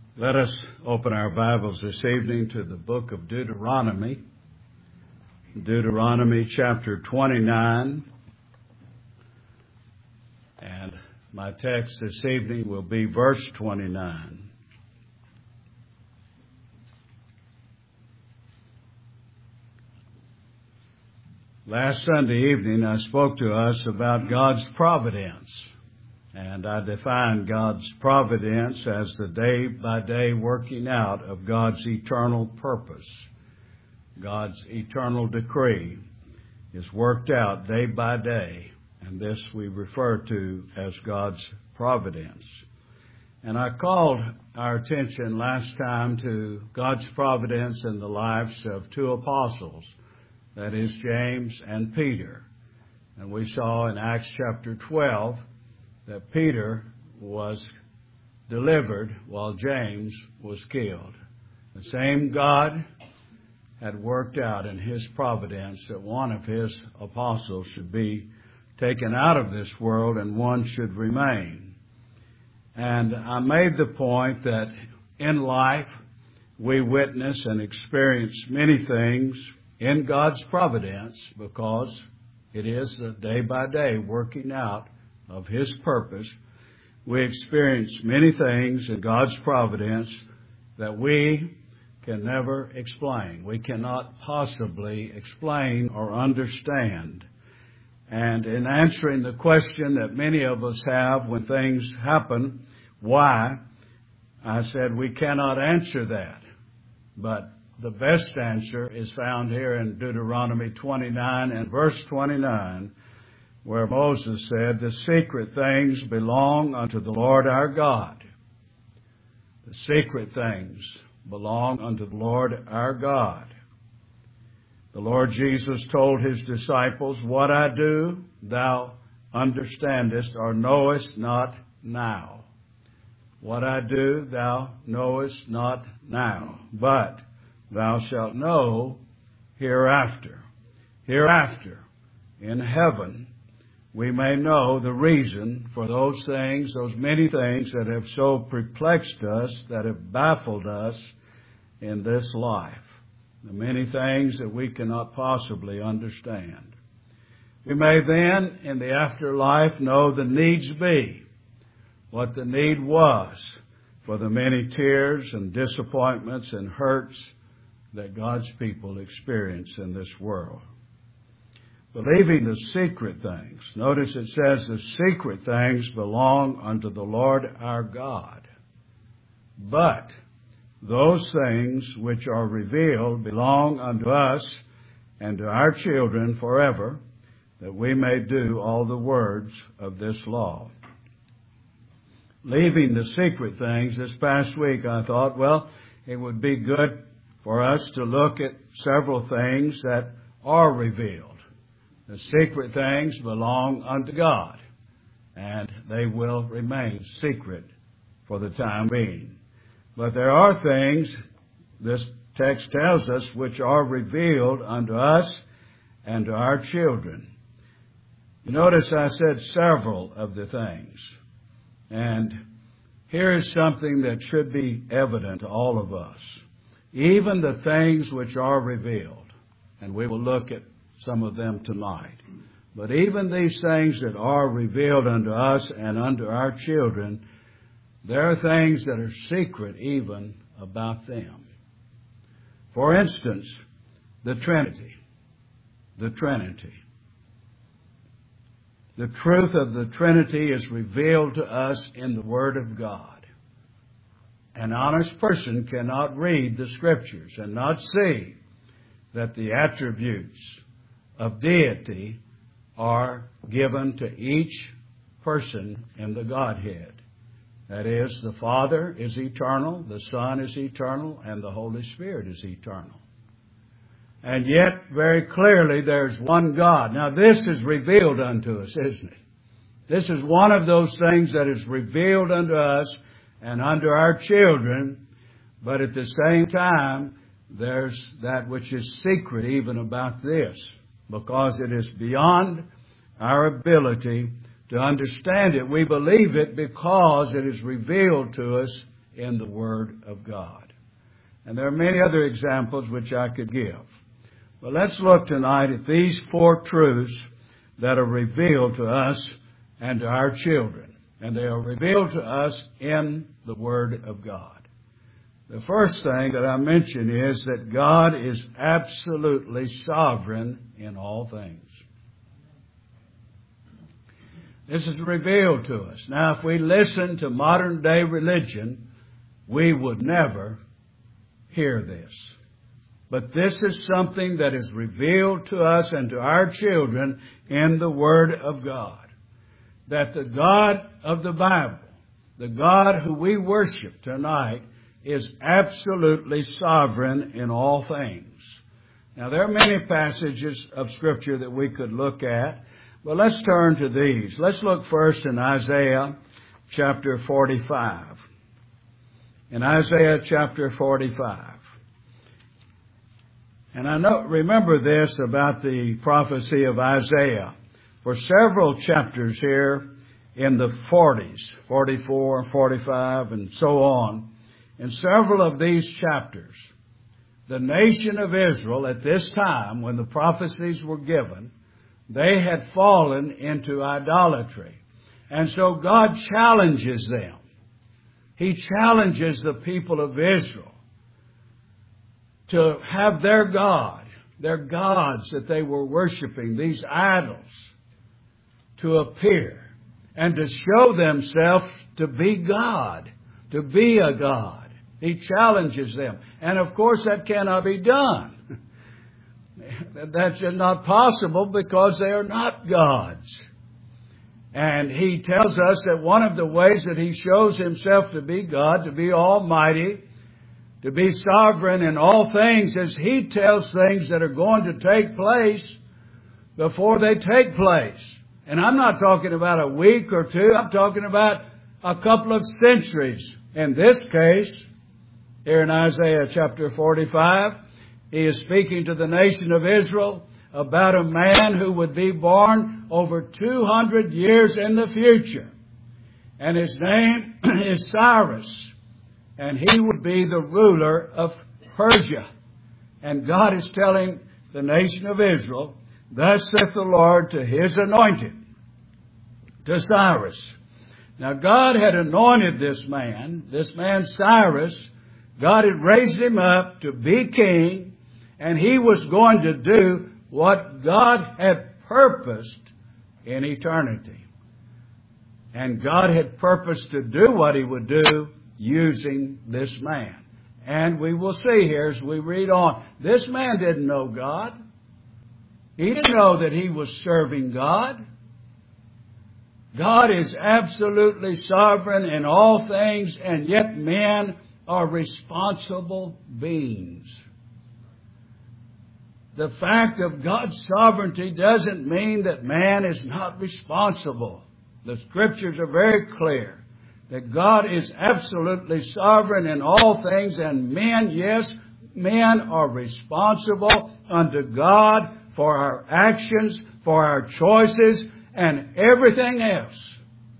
Let us open our Bibles this evening to the book of Deuteronomy. Deuteronomy chapter 29. And my text this evening will be verse 29. Last Sunday evening I spoke to us about God's providence. And I define God's providence as the day-by-day working out of God's eternal purpose. God's eternal decree is worked out day by day, and this we refer to as God's providence. And I called our attention last time to God's providence in the lives of two apostles, that is James and Peter. And we saw in Acts chapter 12 that Peter was delivered while James was killed. The same God had worked out in His providence that one of His apostles should be taken out of this world and one should remain. And I made the point that in life we witness and experience many things in God's providence because it is the day-by-day working out of His purpose. We experience many things in God's providence that we can never explain. We cannot possibly explain or understand. And in answering the question that many of us have when things happen, why, I said we cannot answer that. But the best answer is found here in Deuteronomy 29 and verse 29, where Moses said, "The secret things belong unto the Lord our God." The secret things belong unto the Lord our God. The Lord Jesus told His disciples, "What I do, thou understandest or knowest not now. What I do, thou knowest not now, but thou shalt know hereafter." Hereafter, in heaven, we may know the reason for those things, those many things that have so perplexed us, that have baffled us in this life. The many things that we cannot possibly understand. We may then, in the afterlife, know the needs be, what the need was for the many tears and disappointments and hurts that God's people experience in this world. Believing the secret things. Notice it says the secret things belong unto the Lord our God. But those things which are revealed belong unto us and to our children forever, that we may do all the words of this law. Leaving the secret things, this past week I thought, well, it would be good for us to look at several things that are revealed. The secret things belong unto God, and they will remain secret for the time being. But there are things, this text tells us, which are revealed unto us and to our children. You notice I said several of the things. And here is something that should be evident to all of us. Even the things which are revealed, and we will look at some of them tonight. But even these things that are revealed unto us and unto our children, there are things that are secret even about them. For instance, the Trinity. The Trinity. The truth of the Trinity is revealed to us in the Word of God. An honest person cannot read the Scriptures and not see that the attributes of deity are given to each person in the Godhead. That is, the Father is eternal, the Son is eternal, and the Holy Spirit is eternal. And yet, very clearly, there's one God. Now, this is revealed unto us, isn't it? This is one of those things that is revealed unto us and unto our children, but at the same time, there's that which is secret even about this, because it is beyond our ability to understand it. We believe it because it is revealed to us in the Word of God. And there are many other examples which I could give. But let's look tonight at these four truths that are revealed to us and to our children. And they are revealed to us in the Word of God. The first thing that I mention is that God is absolutely sovereign in all things. This is revealed to us. Now, if we listen to modern day religion, we would never hear this. But this is something that is revealed to us and to our children in the Word of God. That the God of the Bible, the God who we worship tonight, is absolutely sovereign in all things. Now, there are many passages of Scripture that we could look at, but let's turn to these. Let's look first in Isaiah chapter 45. In Isaiah chapter 45. And remember this about the prophecy of Isaiah. For several chapters here in the 40s, 44, 45, and so on, in several of these chapters, the nation of Israel at this time, when the prophecies were given, they had fallen into idolatry. And so God challenges them. He challenges the people of Israel to have their God, their gods that they were worshiping, these idols, to appear and to show themselves to be God, to be a God. He challenges them. And of course that cannot be done. That's just not possible because they are not gods. And He tells us that one of the ways that He shows Himself to be God, to be almighty, to be sovereign in all things, is He tells things that are going to take place before they take place. And I'm not talking about a week or two. I'm talking about a couple of centuries. In this case, here in Isaiah chapter 45, He is speaking to the nation of Israel about a man who would be born over 200 years in the future. And his name is Cyrus. And he would be the ruler of Persia. And God is telling the nation of Israel, thus saith the Lord to His anointed, to Cyrus. Now God had anointed this man Cyrus. God had raised him up to be king, and he was going to do what God had purposed in eternity. And God had purposed to do what He would do using this man. And we will see here as we read on, this man didn't know God. He didn't know that he was serving God. God is absolutely sovereign in all things, and yet men are responsible beings. The fact of God's sovereignty doesn't mean that man is not responsible. The Scriptures are very clear that God is absolutely sovereign in all things, and men, yes, men are responsible unto God for our actions, for our choices, and everything else.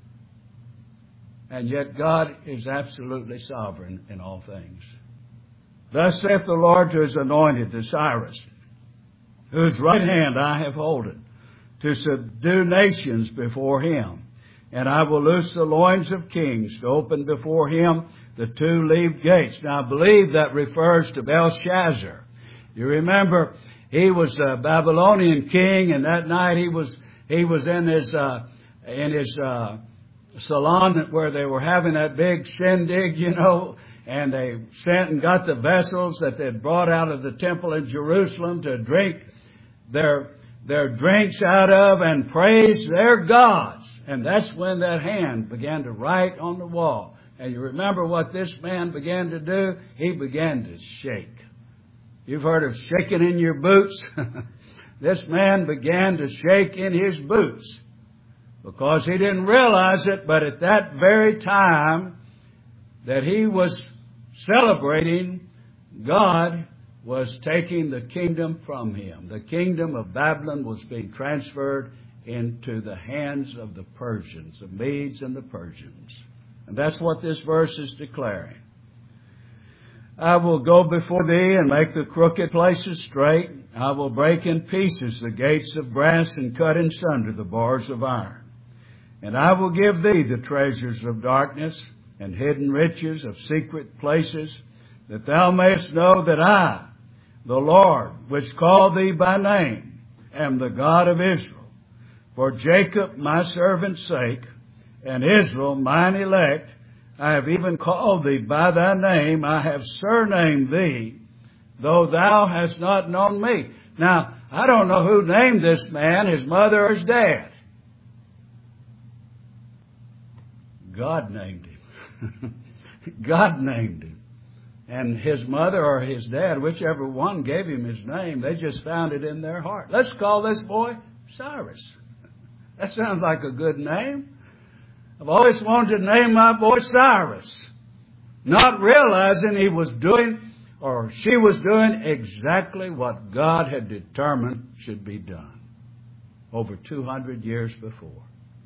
And yet God is absolutely sovereign in all things. Thus saith the Lord to His anointed, to Cyrus, whose right hand I have holden, to subdue nations before Him. And I will loose the loins of kings, to open before Him the two-leaved gates. Now I believe that refers to Belshazzar. You remember, he was a Babylonian king, and that night he was in his salon where they were having that big shindig, and they sent and got the vessels that they had brought out of the temple in Jerusalem to drink their drinks out of and praise their gods. And that's when that hand began to write on the wall. And you remember what this man began to do? He began to shake. You've heard of shaking in your boots? This man began to shake in his boots because he didn't realize it, but at that very time that he was celebrating, God was taking the kingdom from him. The kingdom of Babylon was being transferred into the hands of the Persians, the Medes and the Persians. And that's what this verse is declaring. I will go before thee and make the crooked places straight. I will break in pieces the gates of brass and cut in sunder the bars of iron. And I will give thee the treasures of darkness and hidden riches of secret places, that thou mayest know that I, the Lord, which called thee by name, am the God of Israel. For Jacob my servant's sake, and Israel mine elect, I have even called thee by thy name. I have surnamed thee, though thou hast not known me. Now, I don't know who named this man, his mother or his dad. God named him. God named him. And his mother or his dad, whichever one gave him his name, they just found it in their heart. Let's call this boy Cyrus. That sounds like a good name. I've always wanted to name my boy Cyrus, not realizing he was doing, or she was doing, exactly what God had determined should be done over 200 years before.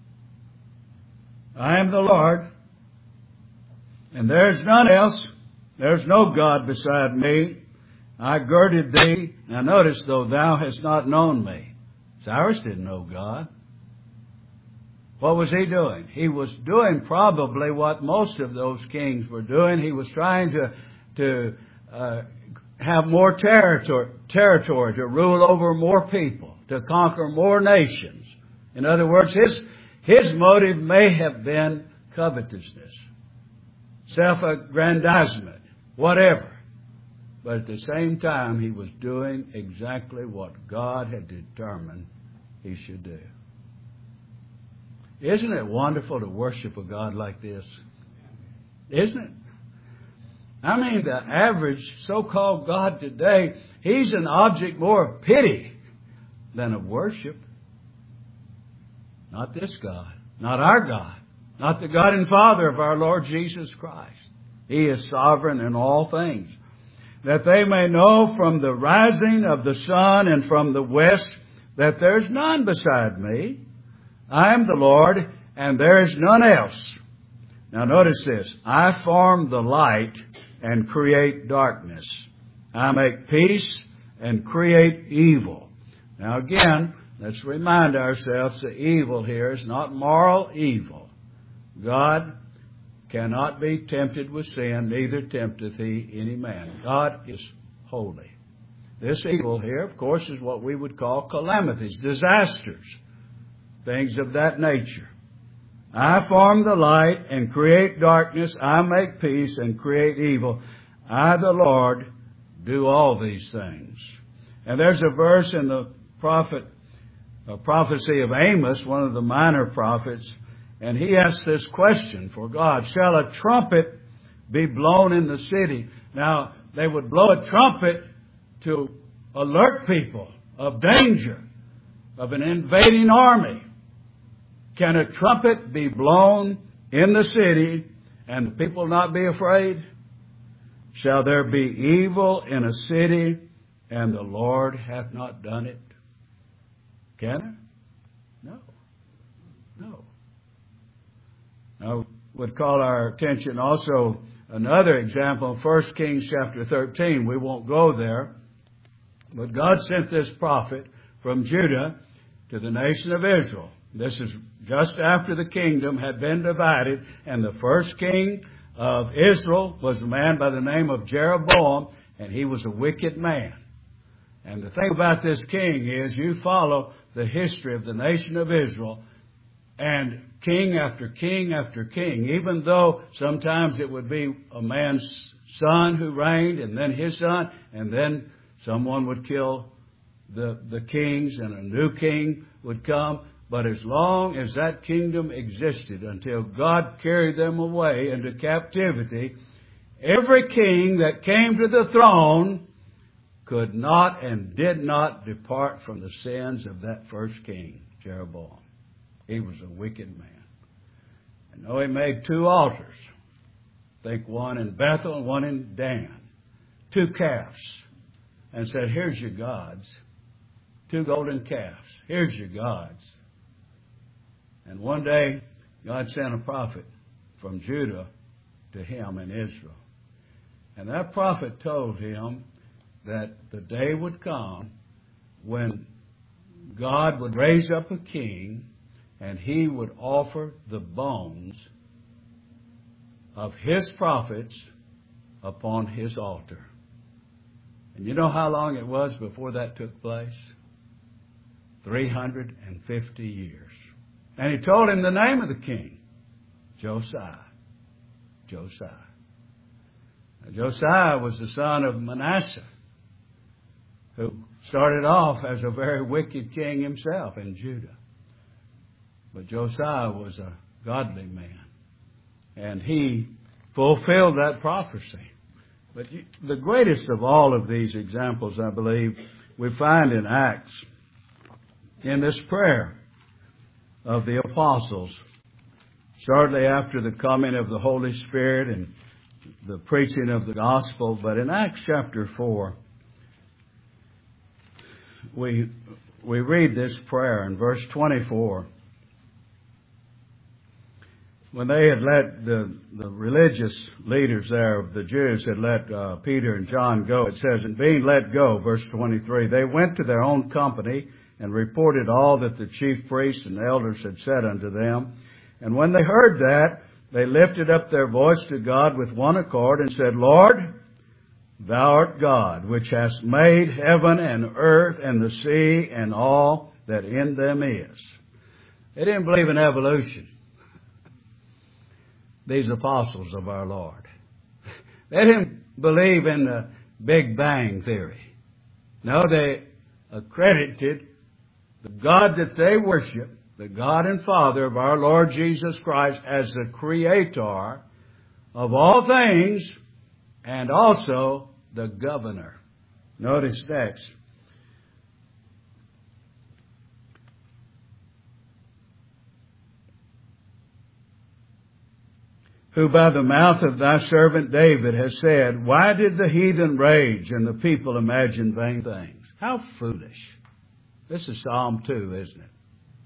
I am the Lord, and there's none else. There's no God beside me. I girded thee. Now notice, though thou hast not known me. Cyrus didn't know God. What was he doing? He was doing probably what most of those kings were doing. He was trying to have more territory, to rule over more people, to conquer more nations. In other words, his motive may have been covetousness, self-aggrandizement, whatever. But at the same time, he was doing exactly what God had determined he should do. Isn't it wonderful to worship a God like this? Isn't it? I mean, the average so-called God today, he's an object more of pity than of worship. Not this God. Not our God. Not the God and Father of our Lord Jesus Christ. He is sovereign in all things. That they may know from the rising of the sun and from the west that there's none beside me. I am the Lord, and there is none else. Now notice this. I form the light and create darkness. I make peace and create evil. Now again, let's remind ourselves the evil here is not moral evil. God cannot be tempted with sin, neither tempteth he any man. God is holy. This evil here, of course, is what we would call calamities, disasters, things of that nature. I form the light and create darkness. I make peace and create evil. I, the Lord, do all these things. And there's a verse in the prophecy of Amos, one of the minor prophets, and he asks this question for God: shall a trumpet be blown in the city? Now, they would blow a trumpet to alert people of danger, of an invading army. Can a trumpet be blown in the city and the people not be afraid? Shall there be evil in a city and the Lord hath not done it? Can there? No. No. I would call our attention also another example in 1 Kings chapter 13. We won't go there. But God sent this prophet from Judah to the nation of Israel. This is just after the kingdom had been divided, and the first king of Israel was a man by the name of Jeroboam, and he was a wicked man. And the thing about this king is, you follow the history of the nation of Israel, and king after king after king, even though sometimes it would be a man's son who reigned, and then his son, and then someone would kill the kings, and a new king would come. But as long as that kingdom existed, until God carried them away into captivity, every king that came to the throne could not and did not depart from the sins of that first king, Jeroboam. He was a wicked man. And though he made 2 altars, I think one in Bethel and one in Dan, 2 calves, and said, here's your gods, 2 golden calves, here's your gods. And one day, God sent a prophet from Judah to him in Israel. And that prophet told him that the day would come when God would raise up a king and he would offer the bones of his prophets upon his altar. And you know how long it was before that took place? 350 years. And he told him the name of the king, Josiah. Josiah. Now, Josiah was the son of Manasseh, who started off as a very wicked king himself in Judah. But Josiah was a godly man, and he fulfilled that prophecy. But the greatest of all of these examples, I believe, we find in Acts, in this prayer of the apostles, shortly after the coming of the Holy Spirit and the preaching of the gospel. But in Acts chapter 4, we read this prayer in verse 24. When they had let the religious leaders there of the Jews had let Peter and John go, it says, and being let go, verse 23, they went to their own company and reported all that the chief priests and elders had said unto them. And when they heard that, they lifted up their voice to God with one accord and said, Lord, Thou art God, which hast made heaven and earth and the sea and all that in them is. They didn't believe in evolution, these apostles of our Lord. They didn't believe in the Big Bang theory. No, they accredited the God that they worship, the God and Father of our Lord Jesus Christ, as the creator of all things and also the governor. Notice next. Who by the mouth of thy servant David has said, why did the heathen rage and the people imagine vain things? How foolish. This is Psalm 2, isn't it?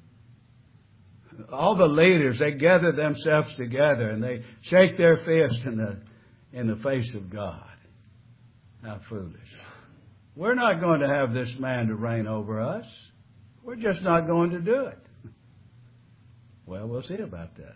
All the leaders, they gather themselves together and they shake their fist in the face of God. How foolish. We're not going to have this man to reign over us. We're just not going to do it. Well, we'll see about that.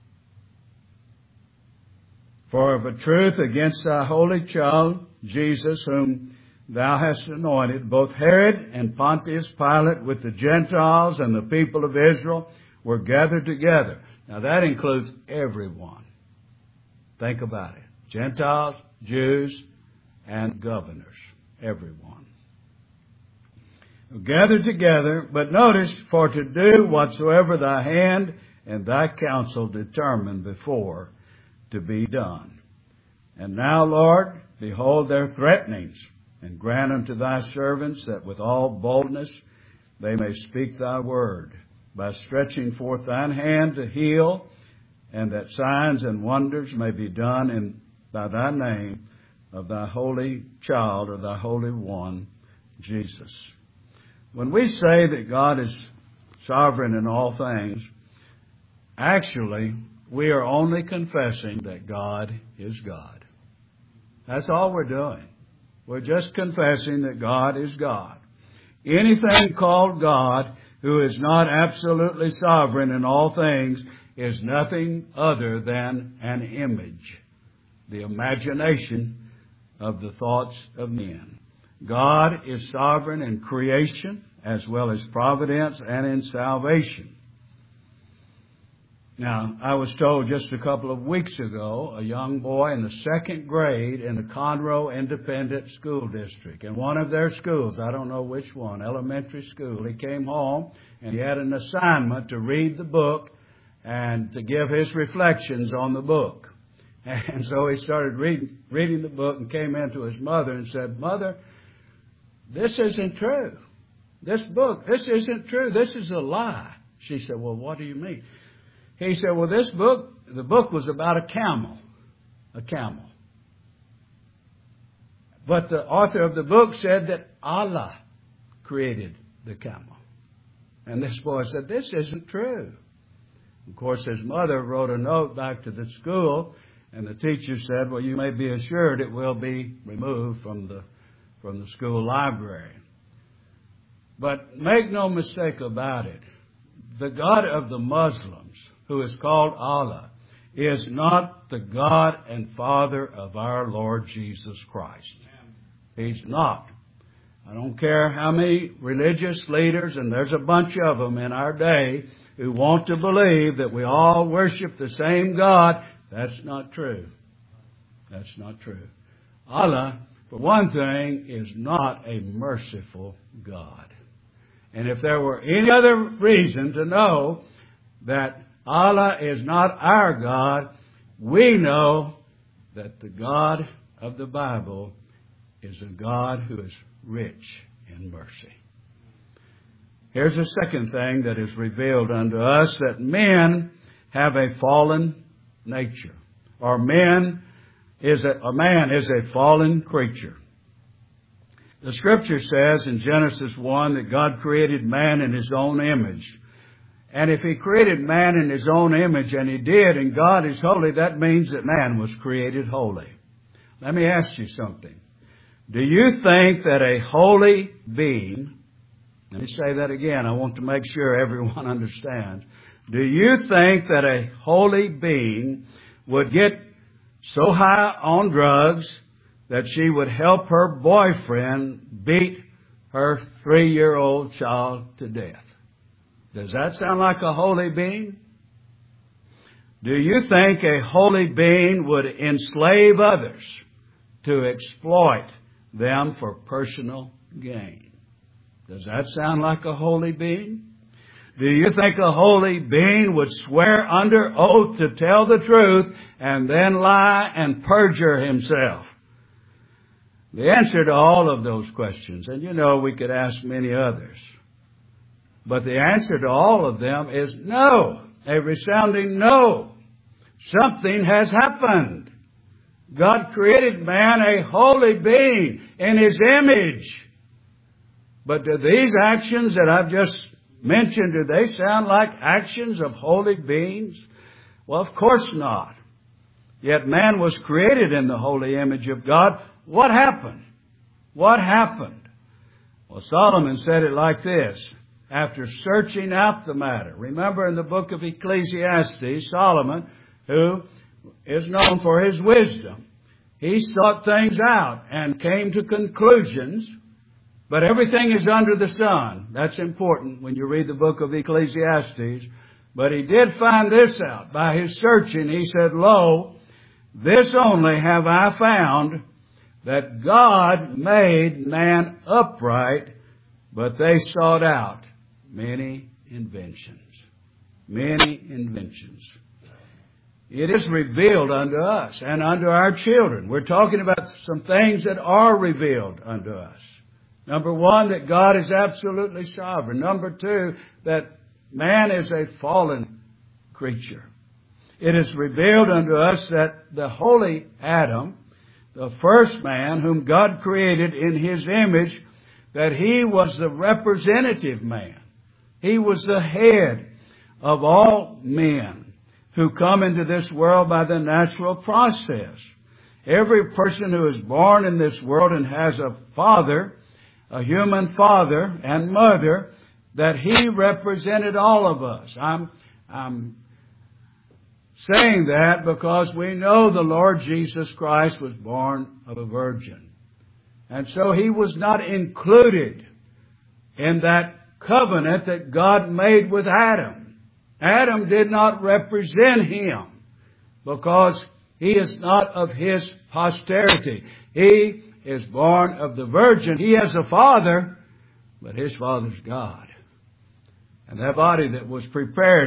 For of a truth against thy holy child, Jesus, whom thou hast anointed, both Herod and Pontius Pilate with the Gentiles and the people of Israel were gathered together. Now that includes everyone. Think about it. Gentiles, Jews, and governors. Everyone. Gathered together, but notice, for to do whatsoever thy hand and thy counsel determined before to be done. And now, Lord, behold their threatenings, and grant unto thy servants that with all boldness they may speak thy word, by stretching forth thine hand to heal, and that signs and wonders may be done by thy name of thy holy child, or thy holy one, Jesus. When we say that God is sovereign in all things, actually, we are only confessing that God is God. That's all we're doing. We're just confessing that God is God. Anything called God who is not absolutely sovereign in all things is nothing other than an image, the imagination of the thoughts of men. God is sovereign in creation as well as providence and in salvation. Now, I was told just a couple of weeks ago, a young boy in the second grade in the Conroe Independent School District, in one of their schools, I don't know which one, elementary school, he came home and he had an assignment to read the book and to give his reflections on the book. And so he started reading the book and came in to his mother and said, Mother, this isn't true. This isn't true. This is a lie. She said, well, what do you mean? He said, well, the book was about a camel. A camel. But the author of the book said that Allah created the camel. And this boy said, this isn't true. Of course, his mother wrote a note back to the school And the teacher said, well, you may be assured it will be removed from the school library. But make no mistake about it. The God of the Muslims, who is called Allah, is not the God and Father of our Lord Jesus Christ. He's not. I don't care how many religious leaders, and there's a bunch of them in our day, who want to believe that we all worship the same God. That's not true. That's not true. Allah, for one thing, is not a merciful God. And if there were any other reason to know that Allah is not our God, we know that the God of the Bible is a God who is rich in mercy. Here's a second thing that is revealed unto us, that men have a fallen nature, or man is a fallen creature. The Scripture says in Genesis 1 that God created man in His own image. And if He created man in His own image, and He did, and God is holy, that means that man was created holy. Let me ask you something. Do you think that a holy being, let me say that again, I want to make sure everyone understands. Do you think that a holy being would get so high on drugs that she would help her boyfriend beat her 3-year-old child to death? Does that sound like a holy being? Do you think a holy being would enslave others to exploit them for personal gain? Does that sound like a holy being? Do you think a holy being would swear under oath to tell the truth and then lie and perjure himself? The answer to all of those questions, and you know we could ask many others, but the answer to all of them is no, a resounding no. Something has happened. God created man a holy being in His image. But do these actions that I've just mentioned, do they sound like actions of holy beings? Well, of course not. Yet man was created in the holy image of God. What happened? What happened? Well, Solomon said it like this, after searching out the matter. Remember in the book of Ecclesiastes, Solomon, who is known for his wisdom, he sought things out and came to conclusions. But everything is under the sun. That's important when you read the book of Ecclesiastes. But he did find this out. By his searching, he said, Lo, this only have I found, that God made man upright, but they sought out many inventions. Many inventions. It is revealed unto us and unto our children. We're talking about some things that are revealed unto us. Number one, that God is absolutely sovereign. Number two, that man is a fallen creature. It is revealed unto us that the holy Adam, the first man whom God created in His image, that he was the representative man. He was the head of all men who come into this world by the natural process. Every person who is born in this world and has a father, a human father and mother, that he represented all of us. I'm saying that because we know the Lord Jesus Christ was born of a virgin. And so He was not included in that covenant that God made with Adam. Adam did not represent Him because he is not of his posterity. He is born of the virgin. He has a father, but his father's God. And that body that was prepared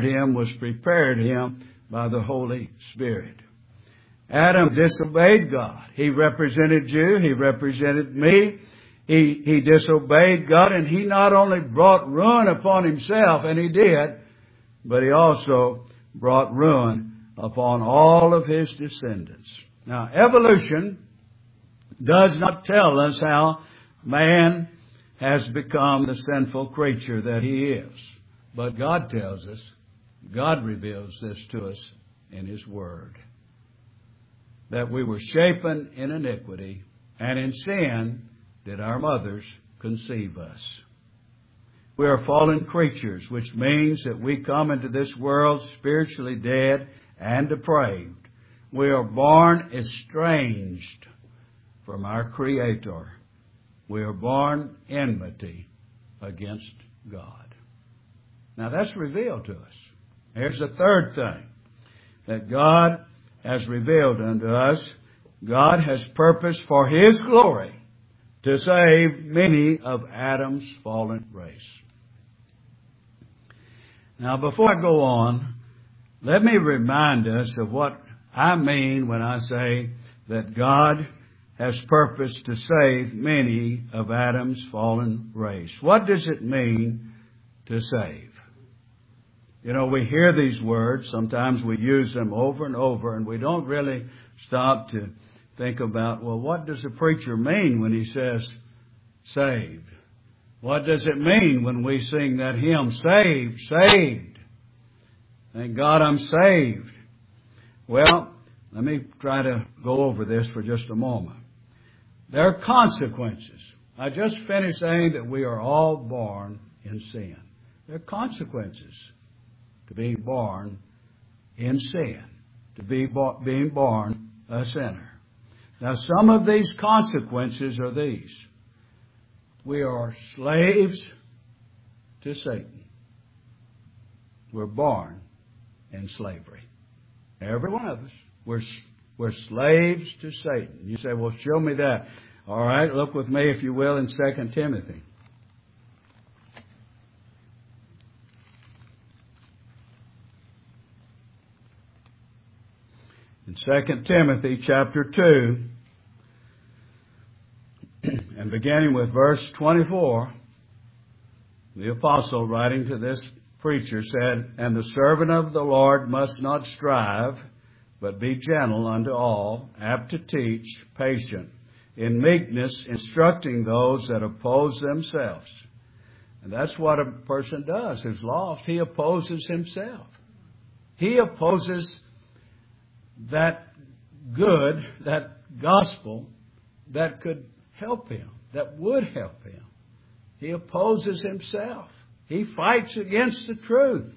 him by the Holy Spirit. Adam disobeyed God. He represented you. He represented me. He disobeyed God, and he not only brought ruin upon himself, and he did, but he also brought ruin upon all of his descendants. Now, evolution does not tell us how man has become the sinful creature that he is. But God tells us, God reveals this to us in His Word. that we were shapen in iniquity, and in sin did our mothers conceive us. We are fallen creatures, which means that we come into this world spiritually dead and depraved. We are born estranged from our Creator. We are born enmity against God. Now that's revealed to us. Here's the third thing that God has revealed unto us. God has purposed for His glory to save many of Adam's fallen race. Now, before I go on, let me remind us of what I mean when I say that God has purposed to save many of Adam's fallen race. What does it mean to save? You know, we hear these words. Sometimes we use them over and over, and we don't really stop to think about, well, what does the preacher mean when he says saved? What does it mean when we sing that hymn, saved, saved? Thank God I'm saved. Well, let me try to go over this for just a moment. There are consequences. I just finished saying that we are all born in sin. There are consequences to being born in sin, to being born a sinner. Now, some of these consequences are these. We are slaves to Satan. We're born in slavery. Every one of us. We're slaves to Satan. You say, well, show me that. All right, look with me, if you will, in 2 Timothy. In 2 Timothy chapter 2, and beginning with verse 24, the apostle writing to this preacher said, "And the servant of the Lord must not strive, but be gentle unto all, apt to teach, patient, in meekness, instructing those that oppose themselves." And that's what a person does who's lost. He opposes himself. He opposes that good, that gospel that could help him, that would help him. He opposes himself. He fights against the truth.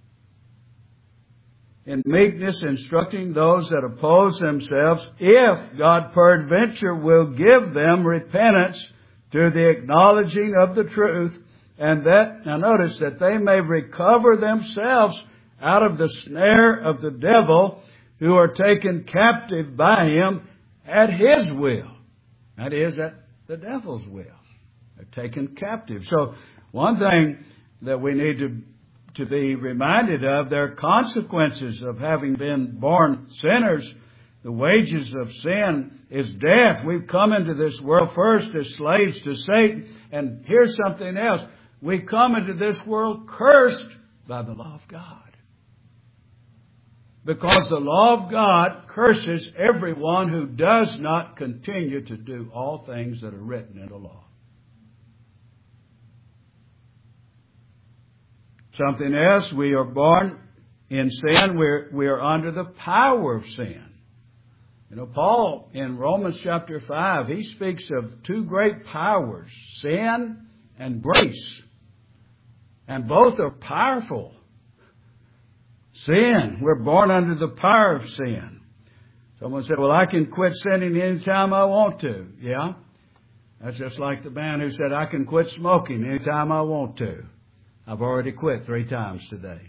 In meekness, instructing those that oppose themselves, if God peradventure will give them repentance to the acknowledging of the truth, and that, now notice, that they may recover themselves out of the snare of the devil, who are taken captive by him at his will. That is, at the devil's will. They're taken captive. So, one thing that we need to be reminded of, there are consequences of having been born sinners. The wages of sin is death. We've come into this world first as slaves to Satan. And here's something else. We come into this world cursed by the law of God. Because the law of God curses everyone who does not continue to do all things that are written in the law. Something else, we are born in sin. We are under the power of sin. You know, Paul in Romans chapter 5, he speaks of two great powers, sin and grace. And both are powerful. Sin, we're born under the power of sin. Someone said, well, I can quit sinning anytime I want to. Yeah. That's just like the man who said, I can quit smoking anytime I want to. I've already quit 3 times today.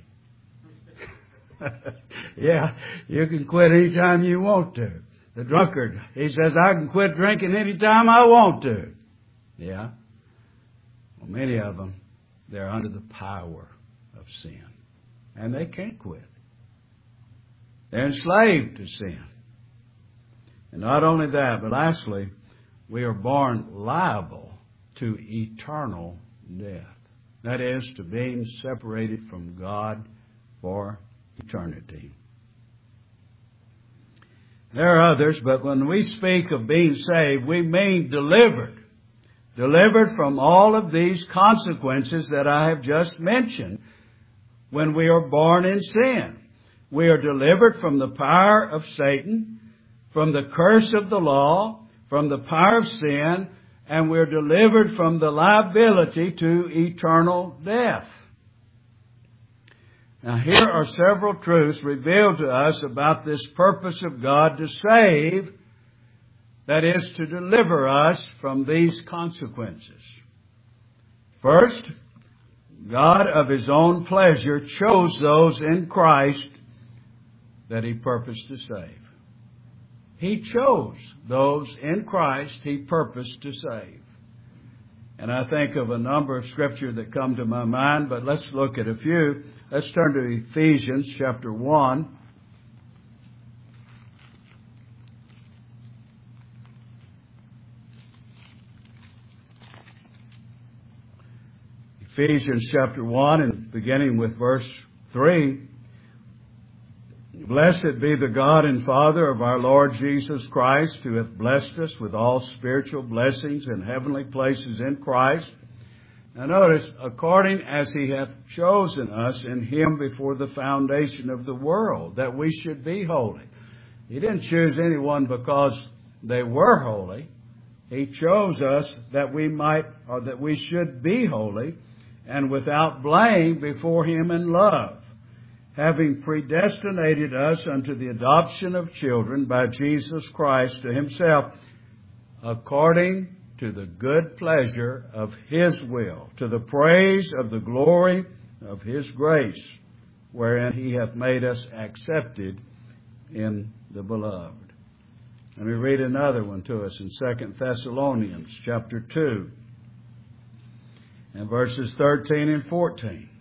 Yeah, you can quit anytime you want to. The drunkard, he says, I can quit drinking anytime I want to. Yeah. Well, many of them, they're under the power of sin. And they can't quit. They're enslaved to sin. And not only that, but lastly, we are born liable to eternal death. That is, to being separated from God for eternity. There are others, but when we speak of being saved, we mean delivered. Delivered from all of these consequences that I have just mentioned. When we are born in sin, we are delivered from the power of Satan. from the curse of the law, from the power of sin, and we're delivered from the liability to eternal death. Now, here are several truths revealed to us about this purpose of God to save, that is, to deliver us from these consequences. First, God of His own pleasure chose those in Christ that He purposed to save. He chose those in Christ He purposed to save. And I think of a number of scripture that come to my mind, but let's look at a few. Let's turn to Ephesians chapter 1. Ephesians chapter 1, and beginning with verse 3. Blessed be the God and Father of our Lord Jesus Christ, who hath blessed us with all spiritual blessings in heavenly places in Christ. Now notice, according as He hath chosen us in Him before the foundation of the world, that we should be holy. He didn't choose anyone because they were holy. He chose us that we might, or that we should be holy and without blame before Him in love, having predestinated us unto the adoption of children by Jesus Christ to Himself, according to the good pleasure of His will, to the praise of the glory of His grace, wherein He hath made us accepted in the Beloved. Let me read another one to us in 2 Thessalonians chapter 2 and verses 13 and 14.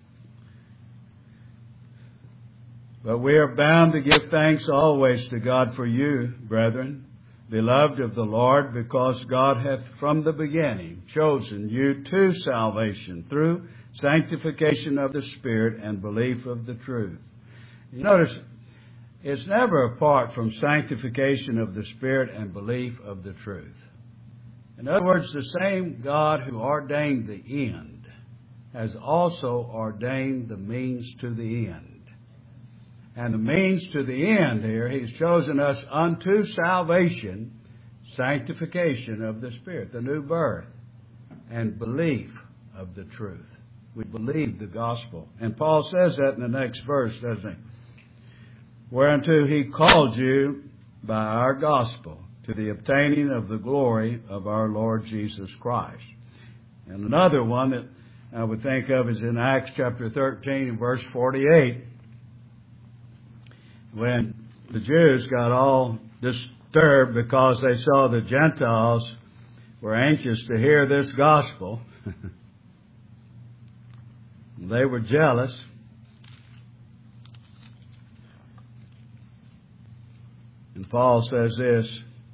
But we are bound to give thanks always to God for you, brethren, beloved of the Lord, because God hath from the beginning chosen you to salvation through sanctification of the Spirit and belief of the truth. You notice, it's never apart from sanctification of the Spirit and belief of the truth. In other words, the same God who ordained the end has also ordained the means to the end. And the means to the end here, He's chosen us unto salvation, sanctification of the Spirit, the new birth, and belief of the truth. We believe the gospel. And Paul says that in the next verse, doesn't he? Whereunto He called you by our gospel, to the obtaining of the glory of our Lord Jesus Christ. And another one that I would think of is in Acts chapter 13 and verse 48, when the Jews got all disturbed because they saw the Gentiles were anxious to hear this gospel. They were jealous. And Paul says this,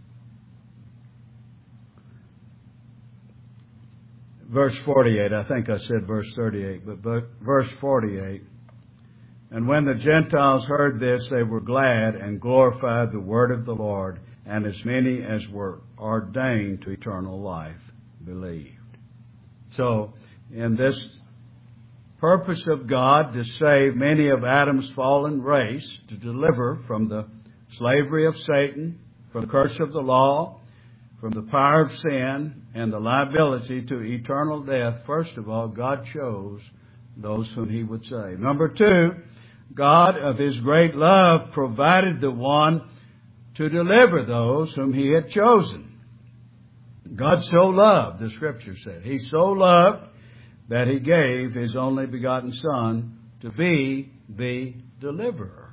verse 48, I think I said verse 38, but verse 48. And when the Gentiles heard this, they were glad and glorified the word of the Lord, and as many as were ordained to eternal life believed. So, in this purpose of God to save many of Adam's fallen race, to deliver from the slavery of Satan, from the curse of the law, from the power of sin, and the liability to eternal death, first of all, God chose those whom He would save. Number two, God of His great love provided the one to deliver those whom He had chosen. God so loved, the Scripture said, He so loved that He gave His only begotten Son to be the deliverer.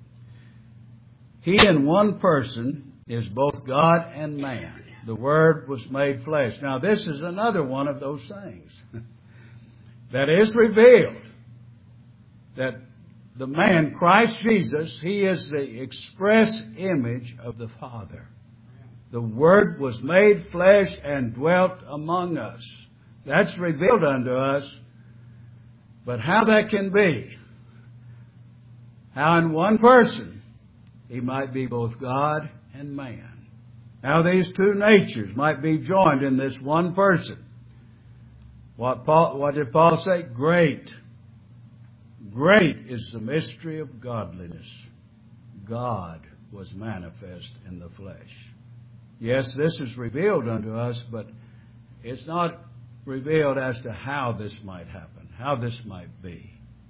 He in one person is both God and man. The Word was made flesh. Now this is another one of those things that is revealed, that the man, Christ Jesus, He is the express image of the Father. The Word was made flesh and dwelt among us. That's revealed unto us. But how that can be, how in one person He might be both God and man. How these two natures might be joined in this one person. What did Paul say? Great is the mystery of godliness. God was manifest in the flesh. Yes, this is revealed unto us, but it's not revealed as to how this might happen, how this might be.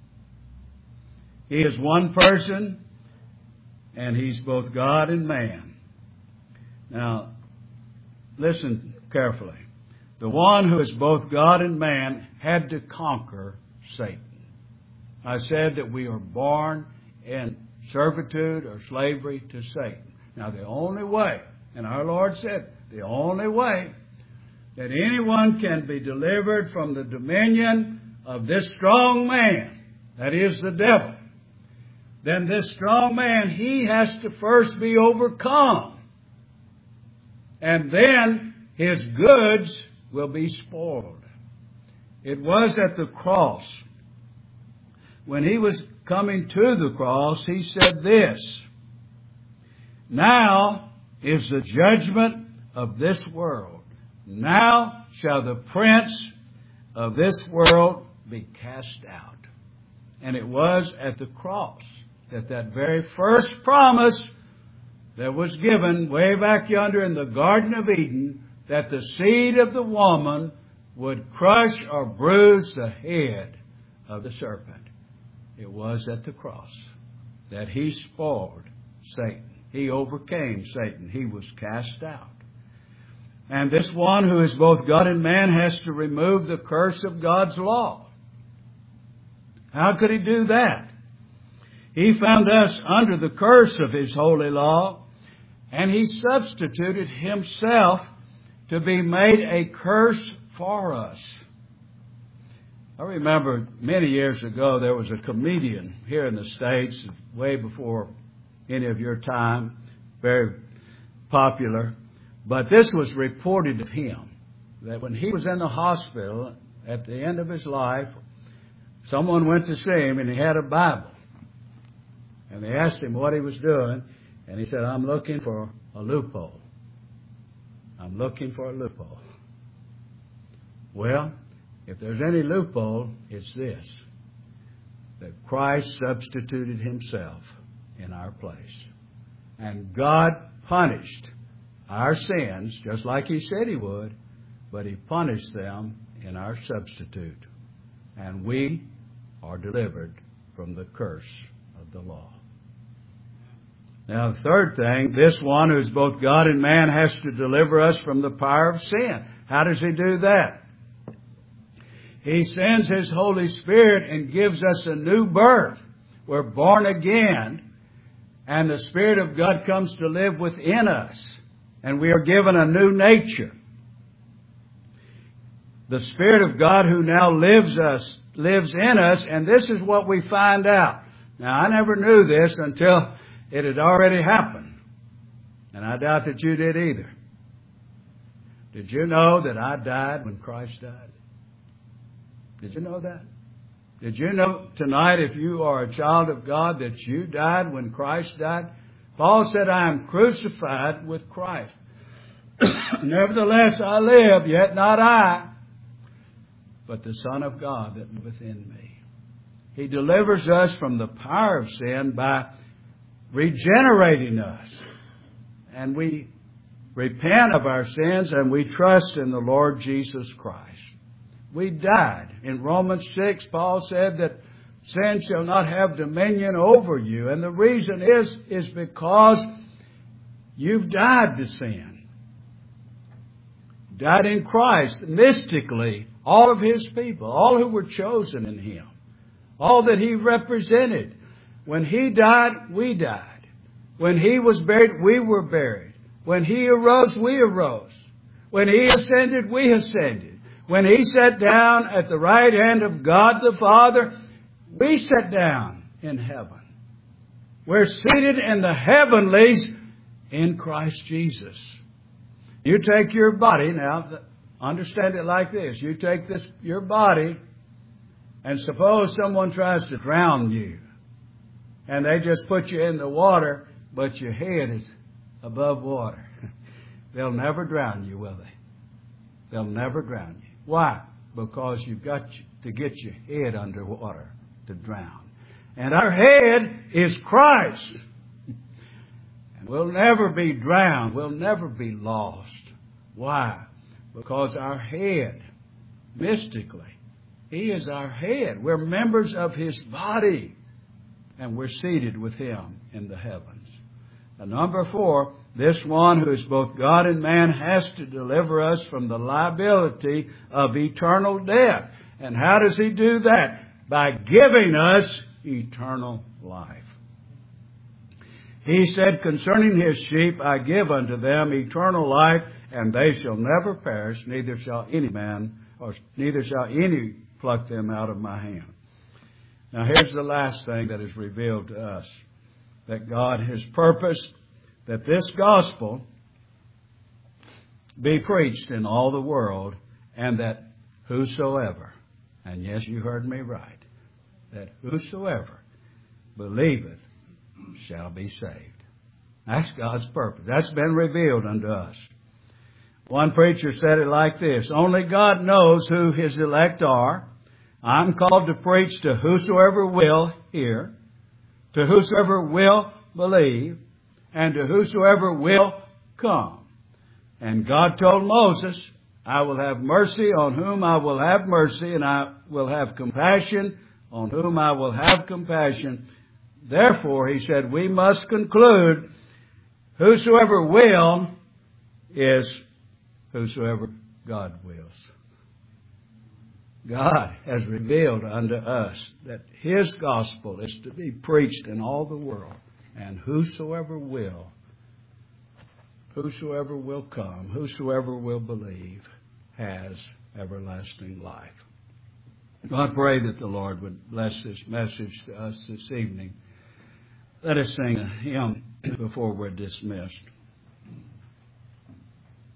He is one person, and He's both God and man. Now, listen carefully. The one who is both God and man had to conquer Satan. I said that we are born in servitude or slavery to Satan. Now, the only way, and our Lord said, the only way that anyone can be delivered from the dominion of this strong man, that is the devil, then this strong man, he has to first be overcome. And then his goods will be spoiled. It was at the cross. When He was coming to the cross, He said this, "Now is the judgment of this world. Now shall the prince of this world be cast out." And it was at the cross that very first promise that was given way back yonder in the Garden of Eden, that the seed of the woman would crush or bruise the head of the serpent. It was at the cross that He spoiled Satan. He overcame Satan. He was cast out. And this one who is both God and man has to remove the curse of God's law. How could He do that? He found us under the curse of His holy law, and He substituted Himself to be made a curse for us. I remember many years ago there was a comedian here in the States, way before any of your time, very popular. But this was reported of him, that when he was in the hospital at the end of his life, someone went to see him and he had a Bible. And they asked him what he was doing, and he said, "I'm looking for a loophole. I'm looking for a loophole." Well, if there's any loophole, it's this, that Christ substituted Himself in our place. And God punished our sins, just like He said He would, but He punished them in our substitute. And we are delivered from the curse of the law. Now, the third thing, this one who is both God and man has to deliver us from the power of sin. How does He do that? He sends His Holy Spirit and gives us a new birth. We're born again, and the Spirit of God comes to live within us, and we are given a new nature. The Spirit of God who now lives in us, and this is what we find out. Now, I never knew this until it had already happened, and I doubt that you did either. Did you know that I died when Christ died? Did you know that? Did you know tonight, if you are a child of God, that you died when Christ died? Paul said, "I am crucified with Christ. Nevertheless I live, yet not I, but the Son of God that liveth in me." He delivers us from the power of sin by regenerating us. And we repent of our sins and we trust in the Lord Jesus Christ. We died. In Romans 6, Paul said that sin shall not have dominion over you. And the reason is because you've died to sin. Died in Christ, mystically, all of His people, all who were chosen in Him, all that He represented. When He died, we died. When He was buried, we were buried. When He arose, we arose. When He ascended, we ascended. When He sat down at the right hand of God the Father, we sat down in heaven. We're seated in the heavenlies in Christ Jesus. You take your body, now understand it like this. You take your body, and suppose someone tries to drown you. And they just put you in the water, but your head is above water. They'll never drown you, will they? They'll never drown you. Why? Because you've got to get your head under water to drown. And our head is Christ. We'll never be drowned. We'll never be lost. Why? Because our head, mystically, He is our head. We're members of His body. And we're seated with Him in the heavens. And number 4, this one who is both God and man has to deliver us from the liability of eternal death. And how does He do that? By giving us eternal life. He said, concerning His sheep, I give unto them eternal life, and they shall never perish, neither shall any pluck them out of my hand. Now here's the last thing that is revealed to us. That God has purposed that this gospel be preached in all the world, and that whosoever, and yes, you heard me right, that whosoever believeth shall be saved. That's God's purpose. That's been revealed unto us. One preacher said it like this: only God knows who His elect are. I'm called to preach to whosoever will hear, to whosoever will believe, and to whosoever will come. And God told Moses, I will have mercy on whom I will have mercy, and I will have compassion on whom I will have compassion. Therefore, He said, we must conclude, whosoever will is whosoever God wills. God has revealed unto us that His gospel is to be preached in all the world. And whosoever will come, whosoever will believe, has everlasting life. I pray that the Lord would bless this message to us this evening. Let us sing a hymn before we're dismissed.